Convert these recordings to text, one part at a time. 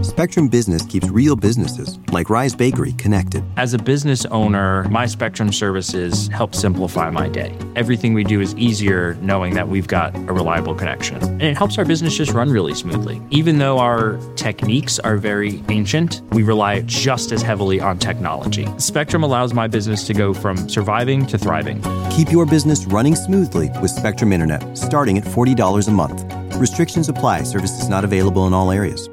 Spectrum Business keeps real businesses, like Rise Bakery, connected. As a business owner, my Spectrum services help simplify my day. Everything we do is easier knowing that we've got a reliable connection. And it helps our business just run really smoothly. Even though our techniques are very ancient, we rely just as heavily on technology. Spectrum allows my business to go from surviving to thriving. Keep your business running smoothly with Spectrum Internet, starting at $40 a month. Restrictions apply. Services not available in all areas.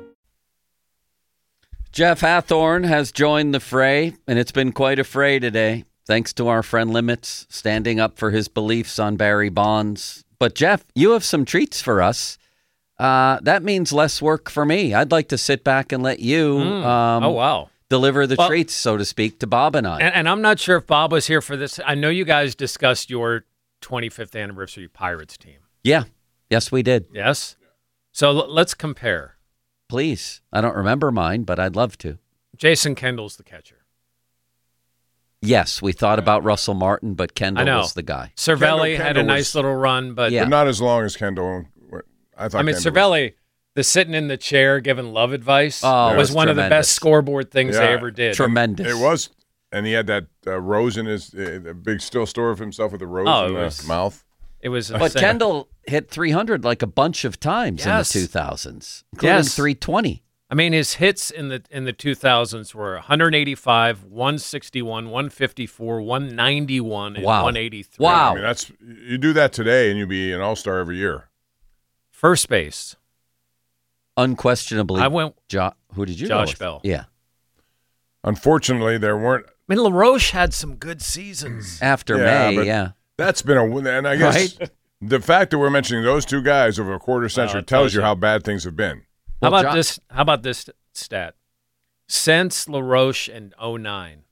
Jeff Hathorn has joined the fray, and it's been quite a fray today, thanks to our friend Limits standing up for his beliefs on Barry Bonds. But, Jeff, you have some treats for us. That means less work for me. I'd like to sit back and let you deliver the treats, so to speak, to Bob and I. And I'm not sure if Bob was here for this. I know you guys discussed your 25th anniversary Pirates team. Yeah. Yes, we did. Yes? So let's compare. Please. I don't remember mine, but I'd love to. Jason Kendall's the catcher. Yes, we thought about Russell Martin, but Kendall was the guy. Cervelli had a nice little run, but not as long as Kendall. Cervelli, the sitting in the chair giving love advice was one of the best scoreboard things they ever did. Tremendous. It was, and he had that rose in his a big still story of himself with the rose in his mouth. It was, but Kendall hit 300 like a bunch of times in the 2000s, including 320. I mean, his hits in the 2000s were 185, 161, 154, 191, and 183. Wow! I mean, you do that today, and you'd be an all-star every year. First base, unquestionably. I went. Who did you? Josh Bell. Yeah. Unfortunately, there weren't. I mean, LaRoche had some good seasons after May. Yeah. That's been and I guess the fact that we're mentioning those two guys over a quarter century tells you how bad things have been. How about this stat? Since LaRoche in 2009,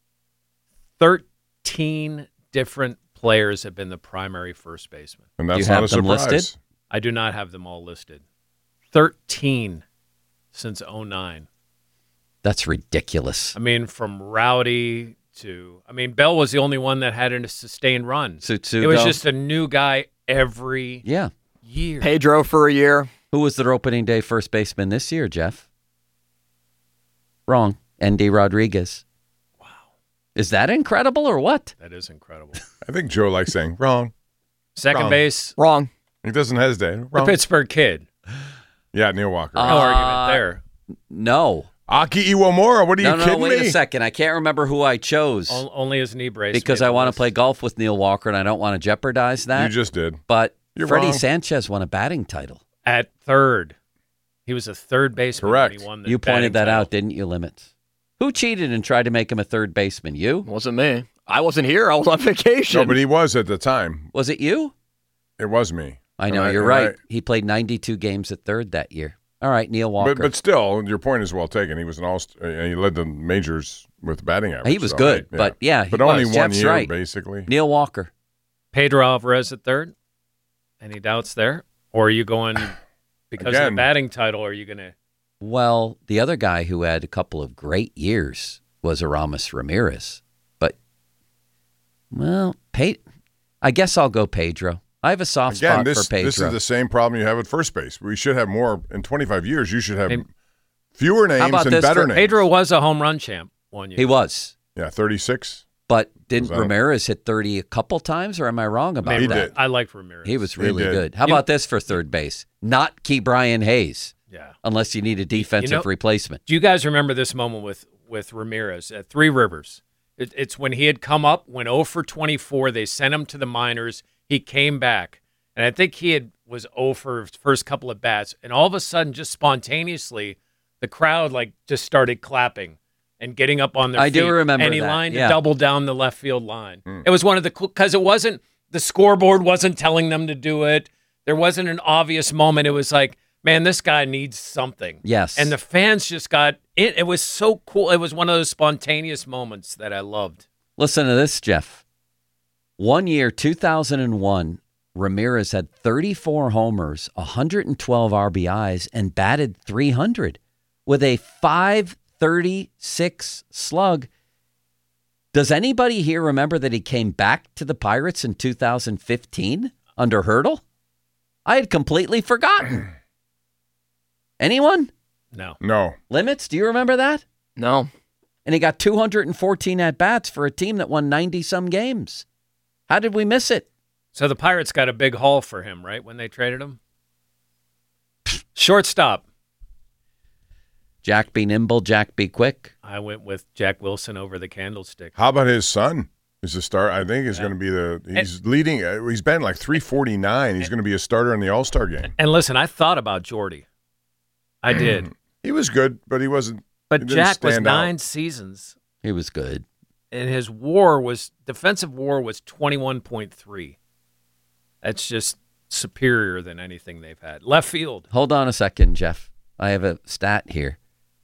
13 different players have been the primary first baseman. And that's not a surprise. Listed? I do not have them all listed. 13 since 2009. That's ridiculous. I mean, from Rowdy Bell was the only one that had a sustained run. Tsutsugo. It was just a new guy every year. Pedro for a year. Who was their opening day first baseman this year, Jeff? Wrong. Endy Rodriguez. Wow. Is that incredible or what? That is incredible. I think Joe likes saying wrong. Second base. Wrong. He doesn't hesitate. Wrong. The Pittsburgh kid. Yeah, Neil Walker. No argument there. No. Aki Iwamura, what are you kidding me? Wait a second. I can't remember who I chose. Only his knee brace. Because I want to play golf with Neil Walker, and I don't want to jeopardize that. You just did. But You're Freddie wrong. Sanchez won a batting title. At third. He was a third baseman. Correct. When he won the You pointed that title. out, didn't you, Limits? Who cheated and tried to make him a third baseman? You? Wasn't me. I wasn't here. I was on vacation. No, but he was at the time. Was it you? It was me. I know, you're right. He played 92 games at third that year. All right, Neil Walker. But still, your point is well taken. He was he led the majors with batting average. He was good, but he only was. 1 Jeff's year, right. basically. Neil Walker. Pedro Alvarez at third? Any doubts there? Or are you going, because of the batting title, are you going to? Well, the other guy who had a couple of great years was Aramis Ramirez. But, I guess I'll go Pedro. I have a soft spot for Pedro. This is the same problem you have at first base. We should have more. In 25 years, you should have fewer names and better names. Pedro was a home run champ 1 year. He was. Yeah, 36. But didn't Ramirez hit 30 a couple times, or am I wrong about that? He did. I like Ramirez. He was really good. How about this for third base? Not Key Brian Hayes. Yeah. Unless you need a defensive replacement. Do you guys remember this moment with Ramirez at Three Rivers? It's when he had come up, went 0 for 24. They sent him to the minors. He came back, and I think was 0 for his first couple of bats, and all of a sudden, just spontaneously, the crowd just started clapping and getting up on their feet. I do remember and he that. lined a double down the left field line. It was one of the because it wasn't the scoreboard wasn't telling them to do it. There wasn't an obvious moment. It was like, man, this guy needs something. Yes, and the fans just got it. It was so cool. It was one of those spontaneous moments that I loved. Listen to this, Jeff. 1 year, 2001, Ramirez had 34 homers, 112 RBIs, and batted .300 with a .536 slug. Does anybody here remember that he came back to the Pirates in 2015 under Hurdle? I had completely forgotten. Anyone? No. Limits, do you remember that? No. And he got 214 at-bats for a team that won 90-some games. How did we miss it? So the Pirates got a big haul for him, right, when they traded him? Shortstop. Jack be nimble, Jack be quick. I went with Jack Wilson over the Candlestick. How about his son? He's a star. I think he's going to be he's leading. He's been like 349. He's going to be a starter in the All-Star game. And listen, I thought about Jordy. I did. He was good, but he wasn't. But he didn't Jack was stand 9 out. seasons, He was good. and his defensive WAR was 21.3. That's just superior than anything they've had. Left field. Hold on a second, Jeff. I have a stat here.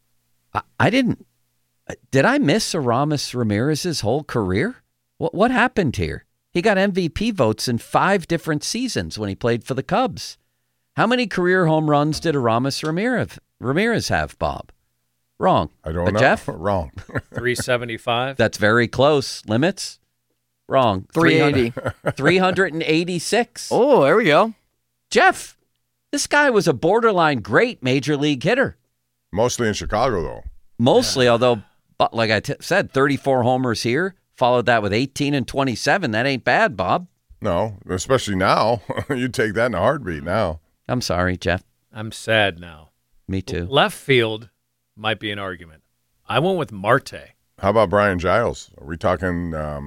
Did I miss Aramis Ramirez's whole career? What happened here? He got MVP votes in 5 different seasons when he played for the Cubs. How many career home runs did Aramis Ramirez have, Bob? Wrong. I don't know. Jeff? Wrong. 375. That's very close. Limits? Wrong. 380. 386. Oh, there we go. Jeff, this guy was a borderline great major league hitter. Mostly in Chicago, though. Mostly, although, but like I said, 34 homers here. Followed that with 18 and 27. That ain't bad, Bob. No, especially now. You'd take that in a heartbeat now. I'm sorry, Jeff. I'm sad now. Me too. Left field might be an argument. I went with Marte. How about Brian Giles? Are we talking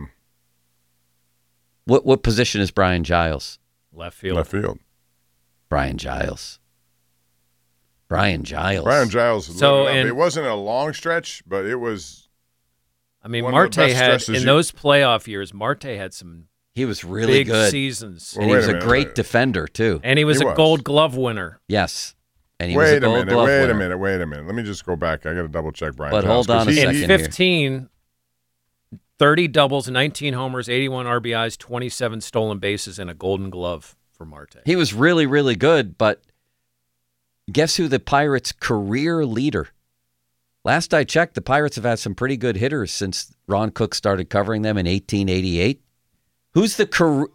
What position is Brian Giles? Left field. left field? Brian Giles. Brian Giles. Brian Giles. So, lit it up. and- It wasn't a long stretch, but it was. I mean, One of Marte the best had, stretches in those playoff years, Marte had some He was really big good. seasons. Well, And he wait was a a minute, great wait. defender, too. And he was He a was. Gold Glove winner. Yes. And he was a Wait a Gold minute. Glove Wait a winner. minute. Wait a minute. Let me just go back. I got to double check Brian. But Giles, hold on 'cause a he- second. In here. 15, 30 doubles, 19 homers, 81 RBIs, 27 stolen bases, and a Golden Glove for Marte. He was really, really good, but guess who the Pirates' career leader? Last I checked, the Pirates have had some pretty good hitters since Ron Cook started covering them in 1888. Who's the career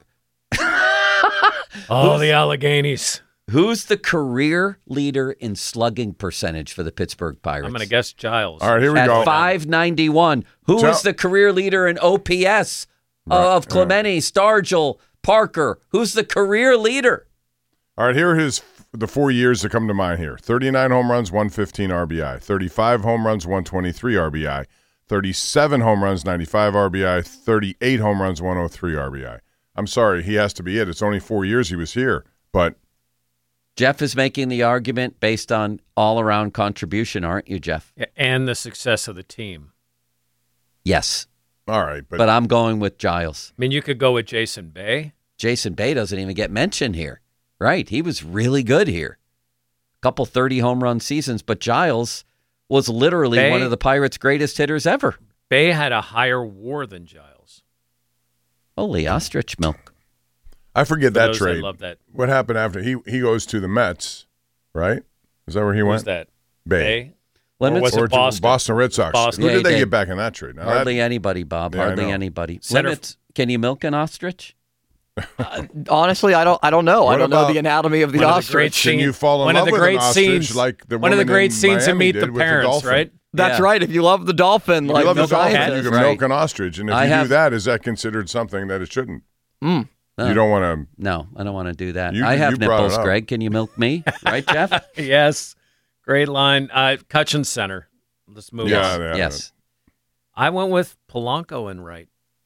The Alleghenies. Who's the career leader in slugging percentage for the Pittsburgh Pirates? I'm going to guess Giles. All right, here we At go. 591. Who Tell- is the career leader in OPS of Clemente, Stargell, Parker? Who's the career leader? All right, here are the 4 years that come to mind here. 39 home runs, 115 RBI. 35 home runs, 123 RBI. 37 home runs, 95 RBI. 38 home runs, 103 RBI. I'm sorry, he has to be it. It's only 4 years he was here, but Jeff is making the argument based on all-around contribution, aren't you, Jeff? And the success of the team. Yes, all right. but I'm going with Giles. I mean, you could go with Jason Bay. Jason Bay doesn't even get mentioned here. Right, he was really good here. Couple 30 home run seasons, but Giles was literally Bay- one of the Pirates' greatest hitters ever. Bay had a higher WAR than Giles. Holy ostrich milk. I forget For that those trade. love that. What happened after he goes to the Mets, right? Is that where he Who went? was that? Bay. Limits? was it Or to Boston? Red Sox. Boston. Who Yeah, did they he get did. back in that trade? Now, Hardly that- anybody, Bob. Yeah, I Hardly know. anybody. Center- Limits? Can you milk an ostrich? Honestly, I don't know. What I don't know about- the anatomy of the One of the great ostrich. Can you fall in one love of the with great an ostrich scenes, like the one of the woman great in scenes in Miami Meet did the with Parents, dolphin? right? That's Yeah. right. If you love the dolphin, If like you love the the dolphin, scientist. you can right. milk an ostrich. And if I you have- do that, is that considered something that it shouldn't? Mm. You don't want to. No, I don't want to do that. You- I have you brought it nipples, up. Greg. Can you milk me? Right, Jeff? Yes. Great line. Cutchin Center. Let's move Yeah, on. yeah. Yes. I went with Polanco in right.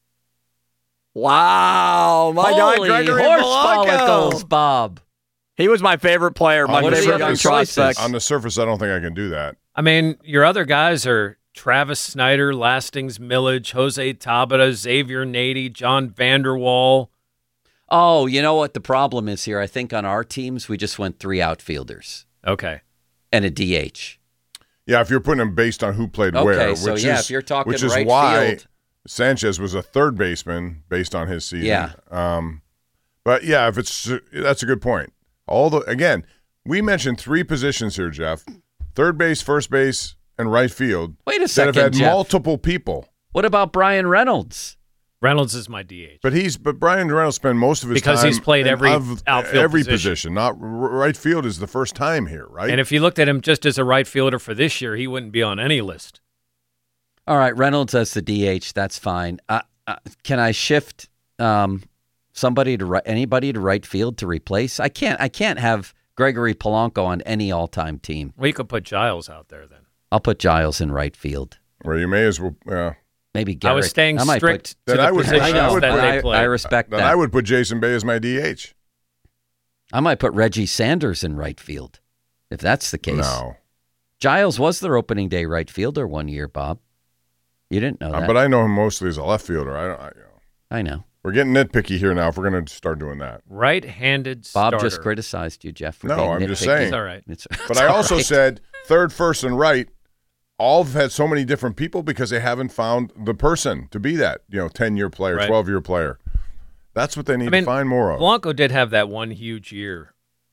Wow, my guy Holy Gregory horse Polanco. follicles, Bob. He was my favorite player, my On the What are favorite the young other choices? prospect. On the surface, I don't think I can do that. I mean, your other guys are Travis Snyder, Lastings Millage, Jose Tabata, Xavier Nady, John Vanderwall. Oh, you know what the problem is here? I think on our teams, we just went 3 outfielders Okay. and a DH. Yeah, if you're putting them based on who played Okay, where, so which yeah, is if you're talking which is right why field. Sanchez was a third baseman based on his season. Yeah. But yeah, if it's that's a good point. Again, we mentioned 3 positions here, Jeff: third base, first base, and right field. Wait a that second, have had Jeff. multiple people. What about Brian Reynolds? Reynolds is my DH. But Brian Reynolds spent most of his Because time he's played every outfield position. Not right field is the first time here, right? And if you looked at him just as a right fielder for this year, he wouldn't be on any list. All right, Reynolds as the DH, that's fine. Can I shift anybody to right field to replace? I can't have Gregory Polanco on any all-time team. Well, you could put Giles out there then. I'll put Giles in right field. Where you may as well. Maybe Garrett. I was staying strict to the positions that they play. I respect Then that. I would put Jason Bay as my DH. I might put Reggie Sanders in right field, if that's the case. No. Giles was their opening day right fielder one year, Bob. You didn't know that. But I know him mostly as a left fielder. I know. We're getting nitpicky here now if we're going to start doing that. Right-handed Bob starter. just criticized you, Jeff. For No, being I'm just nitpicky. saying. It's all right. But I also said third, first, and right all have had so many different people because they haven't found the person to be that 10-year player, Right. 12-year player. That's what they need to find more of. Blanco did have that one huge year.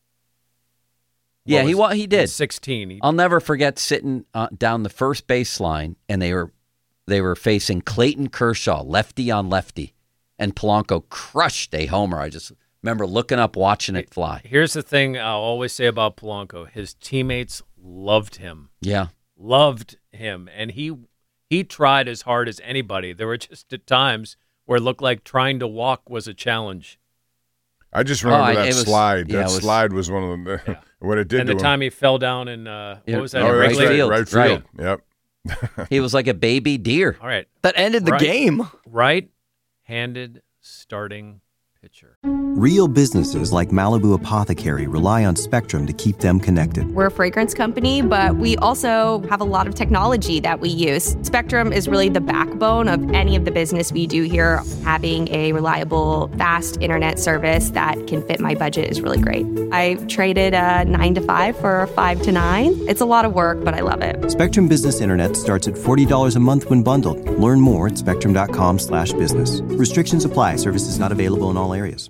Yeah, he did. 16. I'll never forget sitting down the first baseline, and they were facing Clayton Kershaw, lefty on lefty, and Polanco crushed a homer. I just remember looking up, watching it fly. Here's the thing I'll always say about Polanco. His teammates loved him. Yeah. Loved him. And he tried as hard as anybody. There were just at times where it looked like trying to walk was a challenge. I just remember that slide. Yeah, slide was one of the what it did and to the him. time he fell down in what was that? Yeah, that's right field. Right field. Yep. He was like a baby deer. All right. That ended the game. Right-handed starting pitcher. Real businesses like Malibu Apothecary rely on Spectrum to keep them connected. We're a fragrance company, but we also have a lot of technology that we use. Spectrum is really the backbone of any of the business we do here. Having a reliable, fast internet service that can fit my budget is really great. I traded a 9 to 5 for a 5 to 9. It's a lot of work, but I love it. Spectrum Business Internet starts at $40 a month when bundled. Learn more at spectrum.com/business. Restrictions apply. Services not available in all areas.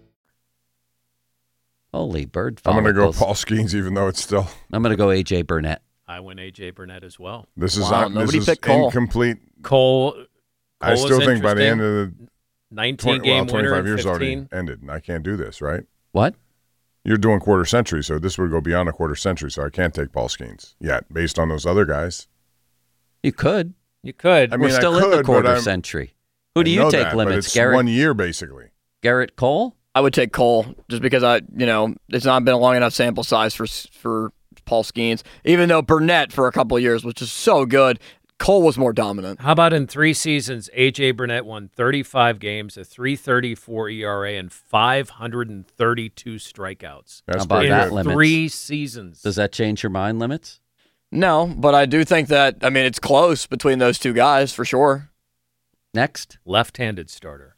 Holy bird I'm going to go follicles. Paul Skeens, even though it's still. I'm going to go A.J. Burnett. I went A.J. Burnett as well. This is Wow, nobody this is picked Cole. incomplete. Cole I still was think by the end interesting. of the 19-game winner 25 in years 15. already ended, and I can't do this, right? What? You're doing quarter century, so this would go beyond a quarter century, so I can't take Paul Skeens yet, based on those other guys. You could. You could. I mean, We're still I in the could, quarter but I'm- century. Who I do you know take that, but limits, it's Garrett? 1 year, basically. Garrett Cole? I would take Cole just because it's not been a long enough sample size for Paul Skeens. Even though Burnett for a couple of years was just so good, Cole was more dominant. How about in 3 seasons, A.J. Burnett won 35 games, a 3.34 ERA, and 532 strikeouts. That's How about pretty that good. limits? 3 seasons. Does that change your mind, Limits? No, but I do think that it's close between those two guys for sure. Next. Left-handed starter.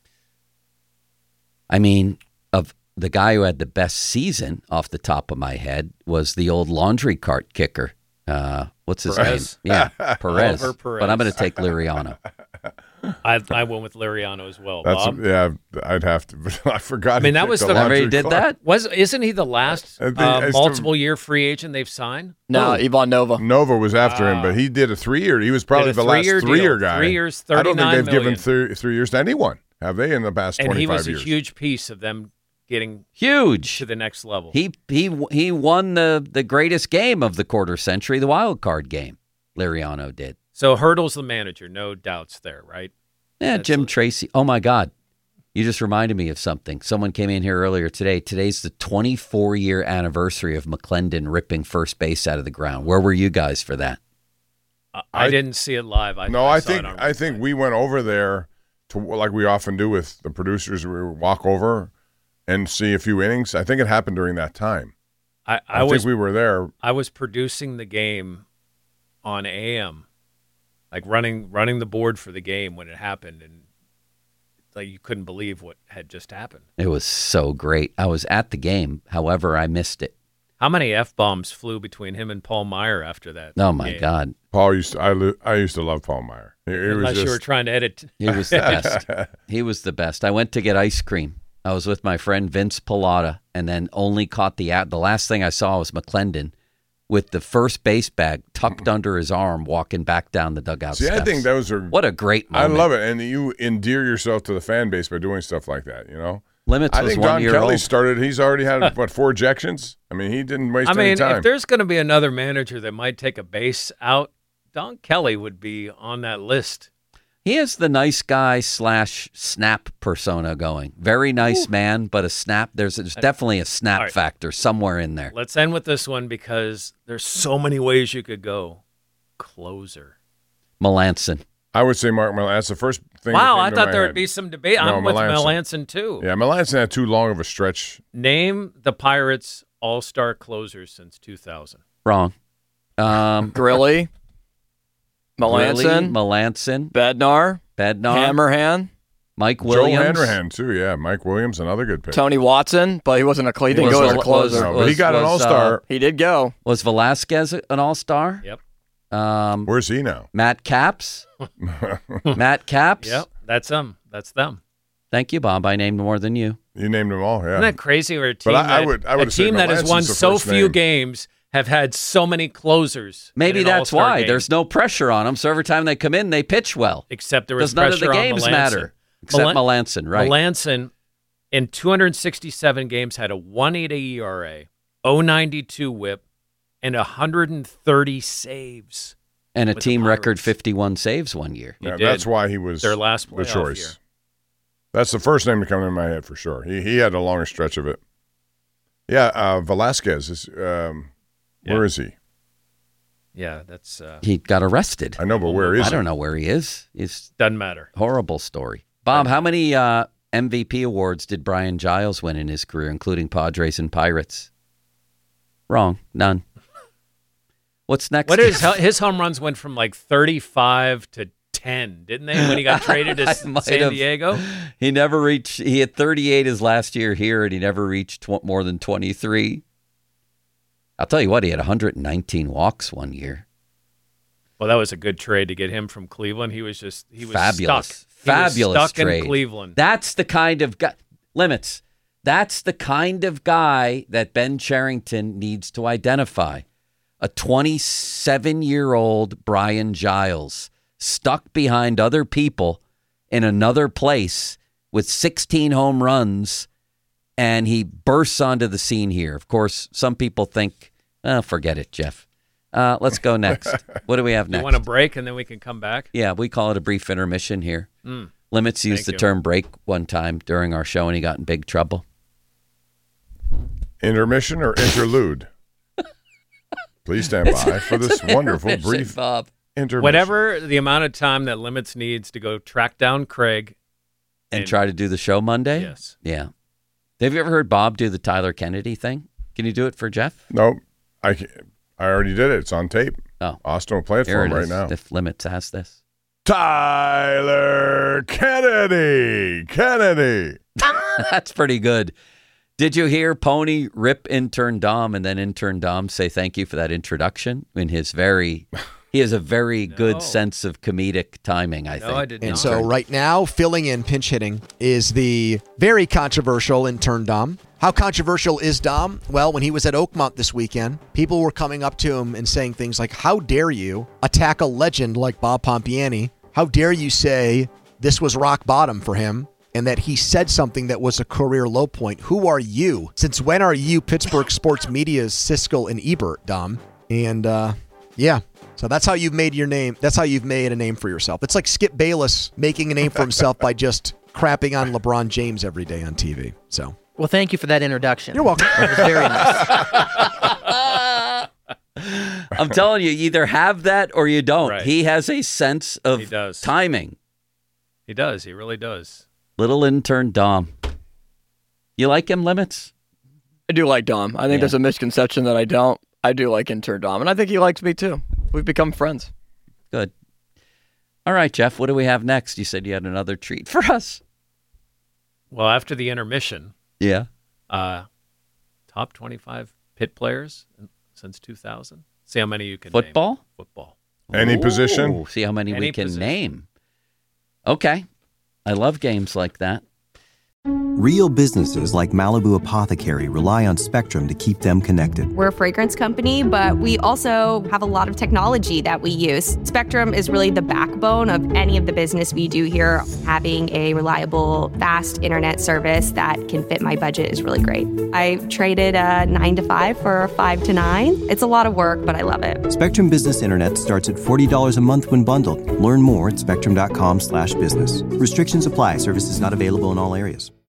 I mean, of the guy who had the best season off the top of my head was the old laundry cart kicker. What's his Perez. name? Yeah, Perez. Oliver Perez. But I'm going to take Liriano. I went with Liriano as well. That's Bob? I'd have to. But I forgot. I mean, he that picked was the- Remember he laundry did cart. that? Isn't he the last I think I still- multiple-year free agent they've signed? No, Ivan Nova. Nova was after him, but he did a 3-year. He was probably Did a the last 3-year 3-year deal. guy. 3 years, I don't think $39 they've given million. 3 years to anyone, have they, in the past And 25 he was years? a huge piece of them getting Huge. to the next level. He won the greatest game of the quarter century, the wild card game. Liriano did. So Hurdle's the manager, no doubts there, right? Yeah, That's Jim a- Tracy. Oh, my God. You just reminded me of something. Someone came in here earlier today. Today's the 24-year anniversary of McClendon ripping first base out of the ground. Where were you guys for that? I didn't see it live. I I saw it think on I think replay. we went over there to like we often do with the producers. We walk over and see a few innings. I think it happened during that time. I I was think we were there. I was producing the game on AM, like running the board for the game when it happened, and like you couldn't believe what had just happened. It was so great. I was at the game. However, I missed it. How many F-bombs flew between him and Paul Meyer after that? Oh, my game? God. Paul used to, I used to love Paul Meyer. It was Unless you just, were trying to edit. He was the best. He was the best. I went to get ice cream. I was with my friend Vince Pilata, and then only caught the last thing I saw was McClendon with the first base bag tucked under his arm, walking back down the dugout See, steps. I think those are what a great moment. I love it, and you endear yourself to the fan base by doing stuff like that. You know, Limits I was think 1 Don year Kelly old. started. He's already had 4 ejections. I mean, he didn't waste any time. if there's going to be another manager that might take a base out, Don Kelly would be on that list. He has the nice guy / snap persona going. Very nice man, but a snap. There's definitely a snap All right. factor somewhere in there. Let's end with this one because there's so many ways you could go. Closer. Melanson. I would say Mark Melancon. That's the first thing. Wow, that I came to thought my there head. would be some debate. No, I'm with Melanson. Melanson too. Yeah, Melanson had too long of a stretch. Name the Pirates' all-star closers since 2000. Wrong. Grilly, Melanson, Melanson, Bednar, Bednar, Hammerhand, Mike Williams. Joe Hanrahan, too. Yeah, Mike Williams, another good pick. Tony Watson, but he wasn't he didn't go as a closer. No, but he got an all-star. He did go. Was Velasquez an all-star? Yep. Where's he now? Matt Capps. Matt Capps. Yep. That's them. That's them. Thank you, Bob. I named more than you. You named them all, yeah. Isn't that crazy? We're a team, But I would a say team that has Melanson's won the so first few name. games have had so many closers. Maybe in an that's all-star why. game. There's no pressure on them, so every time they come in, they pitch well. Except there was Because none of pressure the on games Melanson. matter. Except Melanson, right. Melanson, in 267 games, had a 1.80 ERA, 0.92 WHIP, and 130 saves. And a with the team record Pirates. 51 saves one year. He Yeah, did. that's why he was Their last the playoff choice. year. That's the first name to come in my head for sure. He had the longest stretch of it. Yeah, Velasquez is. Where is he? Yeah, that's He got arrested. I know, but where is I he? don't know where he is. It's doesn't matter. a horrible story. Bob, how many MVP awards did Brian Giles win in his career, including Padres and Pirates? Wrong. None. What's next? What is his home runs went from like 35 to 10, didn't they? When he got traded to I might San have- Diego. He never reached. He had 38 his last year here, and he never reached more than 23. I'll tell you what, he had 119 walks one year. Well, that was a good trade to get him from Cleveland. He was Fabulous, stuck. fabulous He was stuck trade. in Cleveland. That's the kind of guy. Limits. That's the kind of guy that Ben Cherington needs to identify. A 27-year-old Brian Giles stuck behind other people in another place with 16 home runs, and he bursts onto the scene here. Of course, some people think, oh, forget it, Jeff. Let's go next. What do we have You next? want a break and then we can come back? Yeah, we call it a brief intermission here. Limits used Thank the you. term break one time during our show, and he got in big trouble. Intermission or interlude? Please stand by for this wonderful Intermission, brief Bob. intermission. Whatever the amount of time that Limits needs to go track down Craig. And try to do the show Monday? Yes. Yeah. Have you ever heard Bob do the Tyler Kennedy thing? Can you do it for Jeff? No, I already did it. It's on tape. Oh. Austin will play it Here for it him right is. now. If Limits has this. Tyler Kennedy. That's pretty good. Did you hear Pony rip intern Dom and then intern Dom say thank you for that introduction? He has a very good sense of comedic timing, I think. No, I did And not. so right now, filling in pinch hitting is the very controversial intern Dom. How controversial is Dom? Well, when he was at Oakmont this weekend, people were coming up to him and saying things like, how dare you attack a legend like Bob Pompiani? How dare you say this was rock bottom for him and that he said something that was a career low point? Who are you? Since when are you Pittsburgh sports media's Siskel and Ebert, Dom? And yeah. So that's how you've made your name. That's how you've made a name for yourself. It's like Skip Bayless making a name for himself by just crapping on LeBron James every day on TV. So Well, thank you for that introduction. you're welcome. It was very nice. I'm telling you, you either have that or you don't. Right. He has a sense He of does. timing. He does. He really does. Little intern Dom. You like him, Limits? I do like Dom. I think there's a misconception that I don't. I do like intern Dom, and I think he likes me too. We've become friends. Good. All right, Jeff, what do we have next? You said you had another treat for us. Well, after the intermission, Yeah. top 25 pit players since 2000. See how many you can Football? name. Football. Any position? Ooh, see how many we Any can position. name. Okay. I love games like that. Real businesses like Malibu Apothecary rely on Spectrum to keep them connected. We're a fragrance company, but we also have a lot of technology that we use. Spectrum is really the backbone of any of the business we do here. Having a reliable, fast internet service that can fit my budget is really great. I traded a 9 to 5 for a 5 to 9. It's a lot of work, but I love it. Spectrum Business Internet starts at $40 a month when bundled. Learn more at spectrum.com/business. Restrictions apply. Services not available in all areas.